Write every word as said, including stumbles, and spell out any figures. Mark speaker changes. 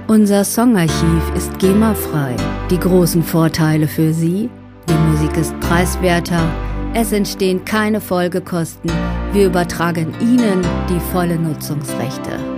Speaker 1: Unser Songarchiv ist GEMA-frei. Die großen Vorteile für Sie: Die Musik ist preiswerter, es entstehen keine Folgekosten, wir übertragen Ihnen die volle Nutzungsrechte.